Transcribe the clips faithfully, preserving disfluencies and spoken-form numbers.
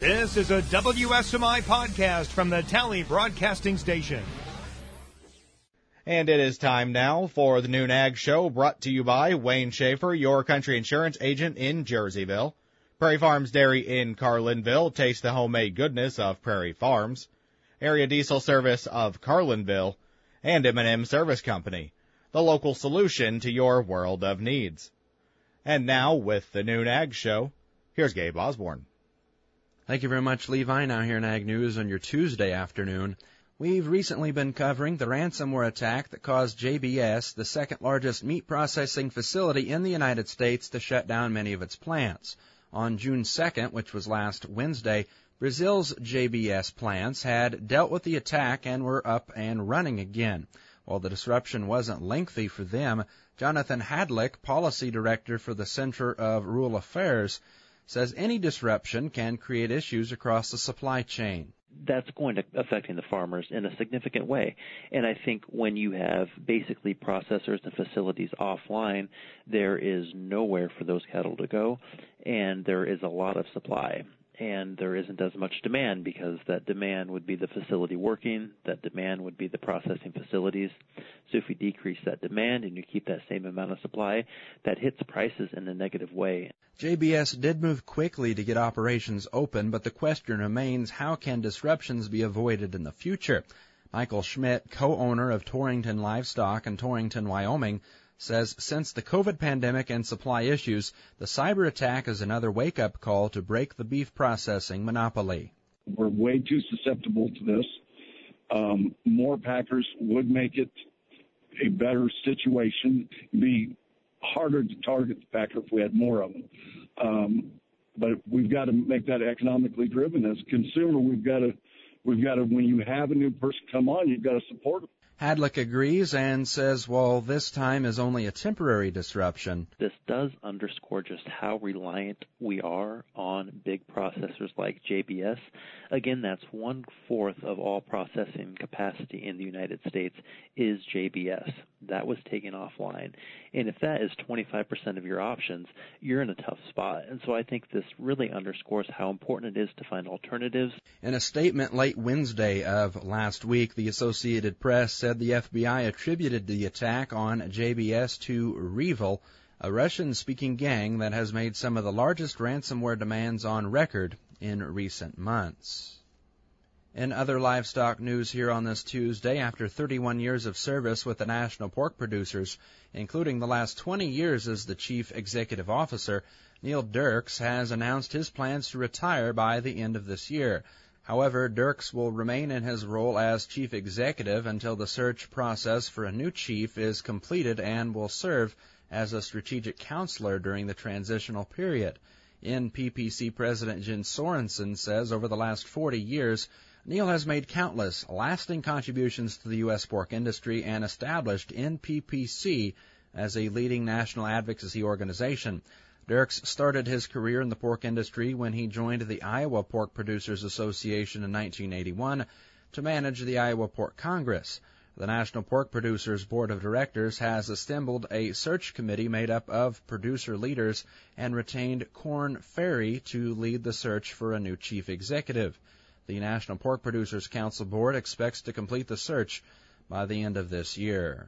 This is a W S M I podcast from the Tally Broadcasting Station. And it is time now for the Noon Ag Show, brought to you by Wayne Schaefer, your country insurance agent in Jerseyville. Prairie Farms Dairy in Carlinville. Taste the homemade goodness of Prairie Farms. Area Diesel Service of Carlinville. And M and M Service Company, the local solution to your world of needs. And now, with the Noon Ag Show, here's Gabe Osborne. Thank you very much, Levi. Now here in Ag News on your Tuesday afternoon. We've recently been covering the ransomware attack that caused J B S, the second largest meat processing facility in the United States, to shut down many of its plants. On June second, which was last Wednesday, Brazil's J B S plants had dealt with the attack and were up and running again. While the disruption wasn't lengthy for them, Jonathan Hadlick, Policy Director for the Center of Rural Affairs, says any disruption can create issues across the supply chain. That's going to affecting the farmers in a significant way. And I think when you have basically processors and facilities offline, there is nowhere for those cattle to go, and there is a lot of supply. And there isn't as much demand because that demand would be the facility working, that demand would be the processing facilities. So if you decrease that demand and you keep that same amount of supply, that hits prices in a negative way. J B S did move quickly to get operations open, but the question remains, how can disruptions be avoided in the future? Michael Schmidt, co-owner of Torrington Livestock in Torrington, Wyoming, says since the COVID pandemic and supply issues, the cyber attack is another wake-up call to break the beef processing monopoly. We're way too susceptible to this. Um, more packers would make it a better situation. It'd be harder to target the packer if we had more of them. Um, but we've got to make that economically driven. As a consumer, we've got to, we've got to, when you have a new person come on, you've got to support them. Hadlick agrees and says, well, this time is only a temporary disruption. This does underscore just how reliant we are on big processors like J B S. Again, that's one-fourth of all processing capacity in the United States is J B S. That was taken offline. And if that is twenty-five percent of your options, you're in a tough spot. And so I think this really underscores how important it is to find alternatives. In a statement late Wednesday of last week, the Associated Press said the F B I attributed the attack on J B S to Revil, a Russian-speaking gang that has made some of the largest ransomware demands on record in recent months. In other livestock news here on this Tuesday, after thirty-one years of service with the National Pork Producers, including the last twenty years as the Chief Executive Officer, Neil Dirks has announced his plans to retire by the end of this year. However, Dirks will remain in his role as Chief Executive until the search process for a new chief is completed and will serve as a strategic counselor during the transitional period. N P P C President Jen Sorensen says over the last forty years, Neil has made countless lasting contributions to the U S pork industry and established N P P C as a leading national advocacy organization. Dirks started his career in the pork industry when he joined the Iowa Pork Producers Association in nineteen eighty-one to manage the Iowa Pork Congress. The National Pork Producers Board of Directors has assembled a search committee made up of producer leaders and retained Korn Ferry to lead the search for a new chief executive. The National Pork Producers Council Board expects to complete the search by the end of this year.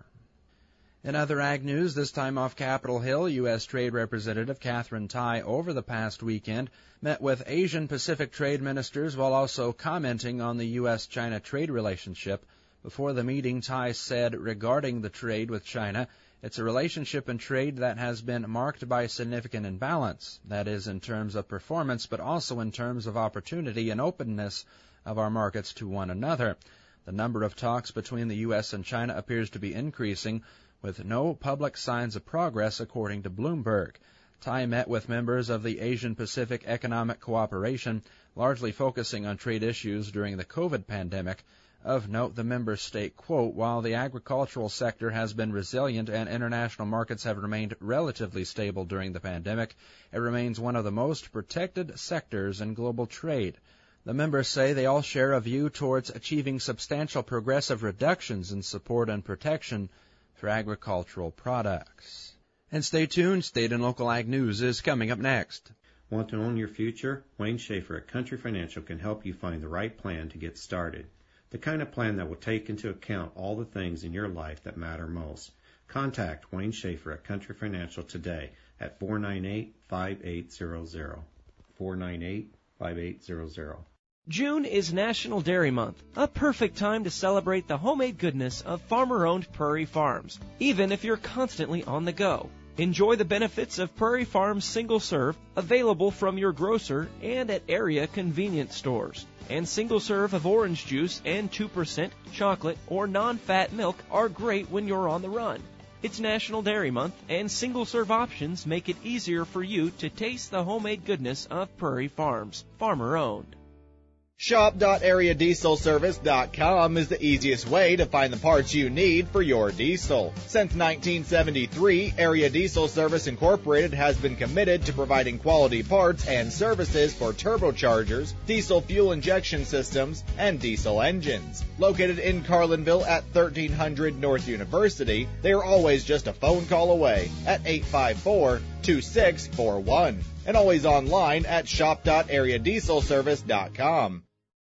In other ag news, this time off Capitol Hill, U S. Trade Representative Katherine Tai over the past weekend met with Asian Pacific trade ministers while also commenting on the U S China trade relationship. Before the meeting, Tai said regarding the trade with China, it's a relationship and trade that has been marked by significant imbalance. That is in terms of performance, but also in terms of opportunity and openness of our markets to one another. The number of talks between the U S and China appears to be increasing, with no public signs of progress, according to Bloomberg. Tai met with members of the Asian Pacific Economic Cooperation, largely focusing on trade issues during the COVID pandemic. Of note, the members state, quote, while the agricultural sector has been resilient and international markets have remained relatively stable during the pandemic, it remains one of the most protected sectors in global trade. The members say they all share a view towards achieving substantial progressive reductions in support and protection for agricultural products. And stay tuned, State and Local Ag News is coming up next. Want to own your future? Wayne Schaefer at Country Financial can help you find the right plan to get started. The kind of plan that will take into account all the things in your life that matter most. Contact Wayne Schaefer at Country Financial today at four nine eight, five eight zero zero. four nine eight, five eight zero zero. June is National Dairy Month, a perfect time to celebrate the homemade goodness of farmer-owned Prairie Farms, even if you're constantly on the go. Enjoy the benefits of Prairie Farms Single Serve, available from your grocer and at area convenience stores. And Single Serve of orange juice and two percent chocolate or non-fat milk are great when you're on the run. It's National Dairy Month, and single-serve options make it easier for you to taste the homemade goodness of Prairie Farms, farmer-owned. shop dot area diesel service dot com is the easiest way to find the parts you need for your diesel. Since nineteen seventy-three, Area Diesel Service Incorporated has been committed to providing quality parts and services for turbochargers, diesel fuel injection systems, and diesel engines. Located in Carlinville at thirteen hundred North University, they are always just a phone call away at eight five four, two six four one. And always online at shop dot area diesel service dot com.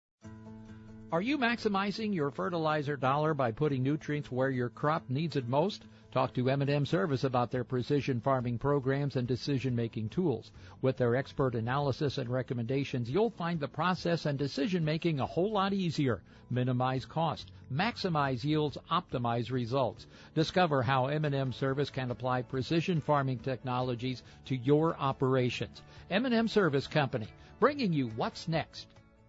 Are you maximizing your fertilizer dollar by putting nutrients where your crop needs it most? Talk to M and M Service about their precision farming programs and decision-making tools. With their expert analysis and recommendations, you'll find the process and decision-making a whole lot easier. Minimize cost, maximize yields, optimize results. Discover how M and M Service can apply precision farming technologies to your operations. M and M Service Company, bringing you what's next.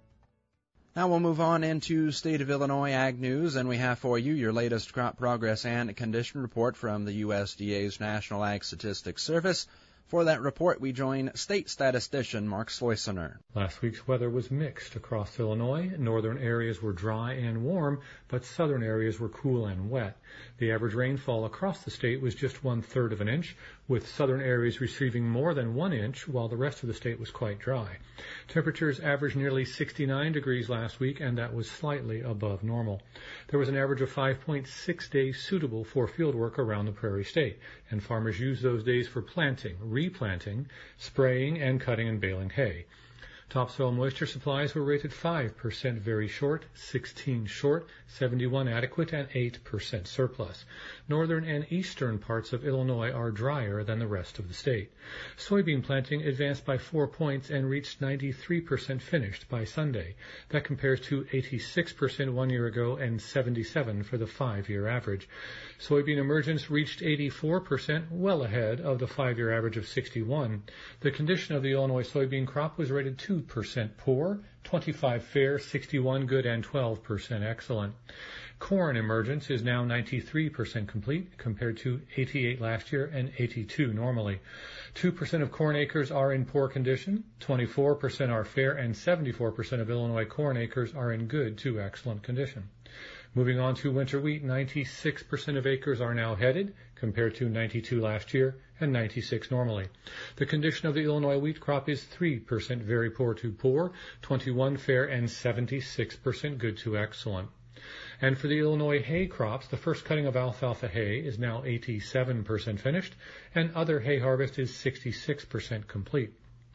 Now we'll move on into State of Illinois Ag News, and we have for you your latest crop progress and condition report from the U S D A's National Ag Statistics Service. For that report, we join State Statistician Mark Sloysener. Last week's weather was mixed across Illinois. Northern areas were dry and warm, but southern areas were cool and wet. The average rainfall across the state was just one-third of an inch, with southern areas receiving more than one inch, while the rest of the state was quite dry. Temperatures averaged nearly sixty-nine degrees last week, and that was slightly above normal. There was an average of five point six days suitable for field work around the Prairie State, and farmers used those days for planting, replanting, spraying, and cutting and baling hay. Topsoil moisture supplies were rated five percent very short, sixteen short, seventy-one adequate, and eight percent surplus. Northern and eastern parts of Illinois are drier than the rest of the state. Soybean planting advanced by four points and reached ninety-three percent finished by Sunday. That compares to eighty-six percent one year ago and seventy-seven for the five-year average. Soybean emergence reached eighty-four percent, well ahead of the five-year average of sixty-one. The condition of the Illinois soybean crop was rated two percent poor, twenty-five fair, sixty-one good, and twelve percent excellent. Corn emergence is now ninety-three percent complete, compared to eighty-eight last year and eighty-two normally. two percent of corn acres are in poor condition, twenty-four percent are fair, and seventy-four percent of Illinois corn acres are in good to excellent condition. Moving on to winter wheat, ninety-six percent of acres are now headed, compared to ninety-two last year and ninety-six normally. The condition of the Illinois wheat crop is three percent very poor to poor, twenty-one fair, and seventy-six percent good to excellent. And for the Illinois hay crops, the first cutting of alfalfa hay is now eighty-seven percent finished, and other hay harvest is sixty-six percent complete.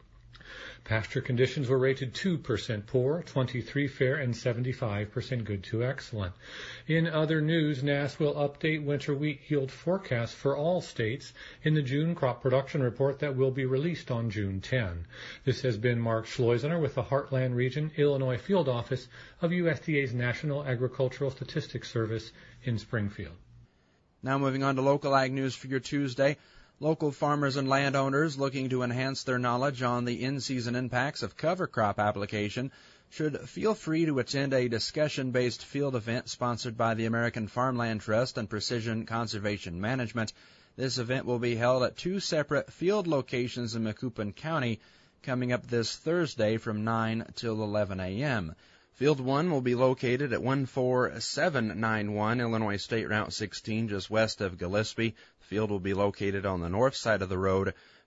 Pasture conditions were rated two percent poor, twenty-three fair, and seventy-five percent good to excellent. In other news, N A S S will update winter wheat yield forecasts for all states in the June crop production report that will be released on June tenth. This has been Mark Sloysener with the Heartland Region Illinois Field Office of U S D A's National Agricultural Statistics Service in Springfield. Now moving on to local ag news for your Tuesday. Local farmers and landowners looking to enhance their knowledge on the in-season impacts of cover crop application should feel free to attend a discussion-based field event sponsored by the American Farmland Trust and Precision Conservation Management. This event will be held at two separate field locations in Macoupin County coming up this Thursday from nine till eleven a.m. Field one will be located at one four seven nine one Illinois State Route sixteen, just west of Gillespie. The field will be located on the north side of the road.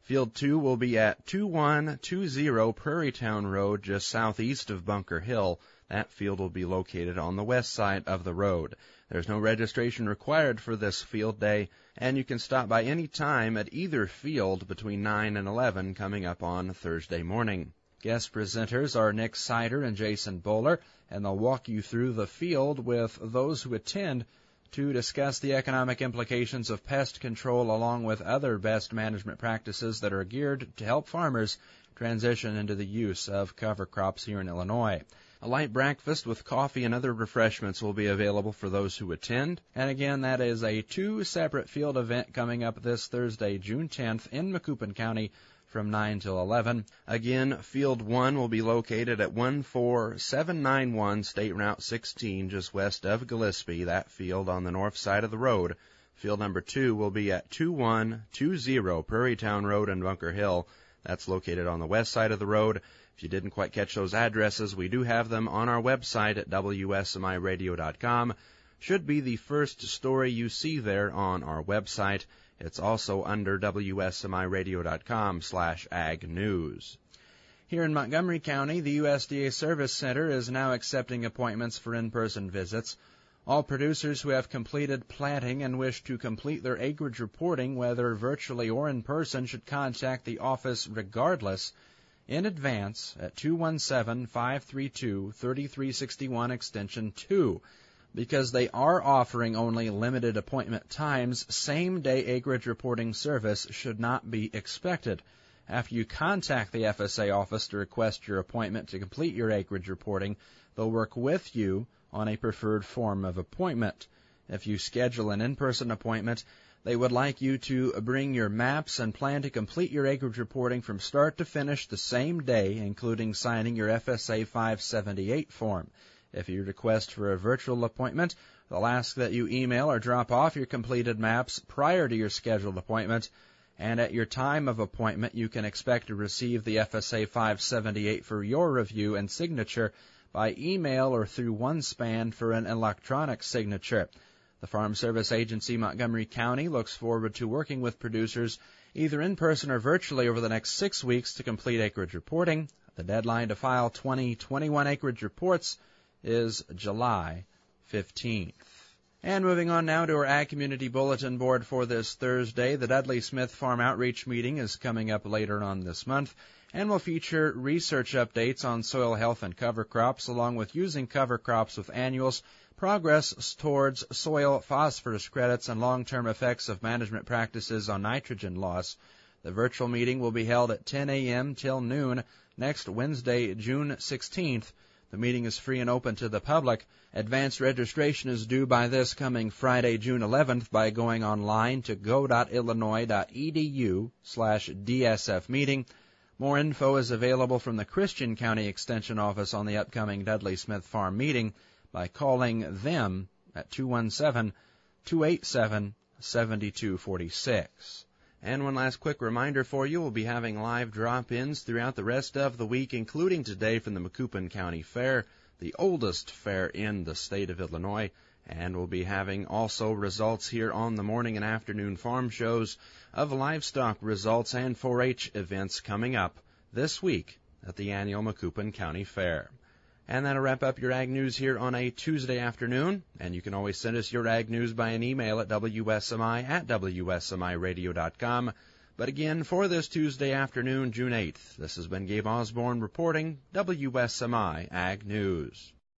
Field two will be at two one two zero Prairie Town Road, just southeast of Bunker Hill. That field will be located on the west side of the road. There's no registration required for this field day, and you can stop by any time at either field between nine and eleven coming up on Thursday morning. Guest presenters are Nick Sider and Jason Bowler, and they'll walk you through the field with those who attend to discuss the economic implications of pest control along with other best management practices that are geared to help farmers transition into the use of cover crops here in Illinois. A light breakfast with coffee and other refreshments will be available for those who attend. And again, that is a two separate field event coming up this Thursday, June tenth in Macoupin County from nine till eleven. Again, Field one will be located at one four seven nine one State Route sixteen, just west of Gillespie, that field on the north side of the road. Field number two will be at two one two zero Prairie Town Road in Bunker Hill. That's located on the west side of the road. If you didn't quite catch those addresses, we do have them on our website at W S M I radio dot com. Should be the first story you see there on our website. It's also under W S M I radio dot com slash ag news. Here in Montgomery County, the U S D A Service Center is now accepting appointments for in-person visits. All producers who have completed planting and wish to complete their acreage reporting, whether virtually or in person, should contact the office regardless in advance at two one seven, five three two, three three six one extension two. Because they are offering only limited appointment times, same-day acreage reporting service should not be expected. After you contact the F S A office to request your appointment to complete your acreage reporting, they'll work with you on a preferred form of appointment. If you schedule an in-person appointment, they would like you to bring your maps and plan to complete your acreage reporting from start to finish the same day, including signing your F S A five seventy-eight form. If you request for a virtual appointment, they'll ask that you email or drop off your completed maps prior to your scheduled appointment, and at your time of appointment you can expect to receive the F S A five seventy-eight for your review and signature by email or through OneSpan for an electronic signature. The Farm Service Agency Montgomery County looks forward to working with producers either in person or virtually over the next six weeks to complete acreage reporting. The deadline to file twenty twenty-one acreage reports is July fifteenth. And moving on now to our Ag Community Bulletin Board for this Thursday. The Dudley Smith Farm Outreach Meeting is coming up later on this month and will feature research updates on soil health and cover crops, along with using cover crops with annuals, progress towards soil phosphorus credits, and long-term effects of management practices on nitrogen loss. The virtual meeting will be held at ten a.m. till noon next Wednesday, June sixteenth. The meeting is free and open to the public. Advanced registration is due by this coming Friday, June eleventh, by going online to go dot illinois dot e d u slash D S F meeting. More info is available from the Christian County Extension Office on the upcoming Dudley Smith Farm meeting by calling them at two one seven, two eight seven, seven two four six. And one last quick reminder for you, we'll be having live drop-ins throughout the rest of the week, including today from the Macoupin County Fair, the oldest fair in the state of Illinois. And we'll be having also results here on the morning and afternoon farm shows of livestock results and four H events coming up this week at the annual Macoupin County Fair. And that'll wrap up your Ag News here on a Tuesday afternoon. And you can always send us your Ag News by an email at W S M I at W S M I radio dot com. But again, for this Tuesday afternoon, June eighth, this has been Gabe Osborne reporting W S M I Ag News.